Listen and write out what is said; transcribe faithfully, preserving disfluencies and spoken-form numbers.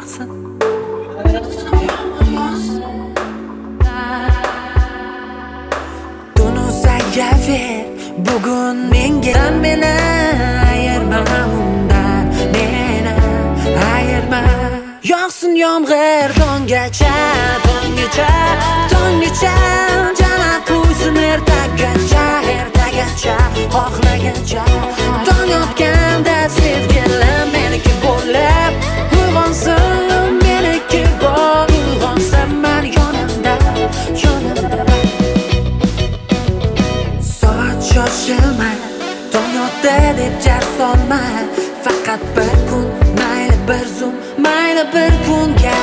yog'sin. Tunu sayyaver bugun menga meni ayirma undan, meni ayirma. Yog'sin yomg'ir tonggacha, tonggacha, tonggacha, jannat quysin ertagacha, ertagacha, xohlagancha. Tong otganda sevgilim meniki bo'lib uyg'onsin, meniki bo'l uyg'onsin men yonimda, yonimda. Soat shoshilma, tong otdi deb jar solma. Faqat bir kun, mayli bir zum, mayli bir kunga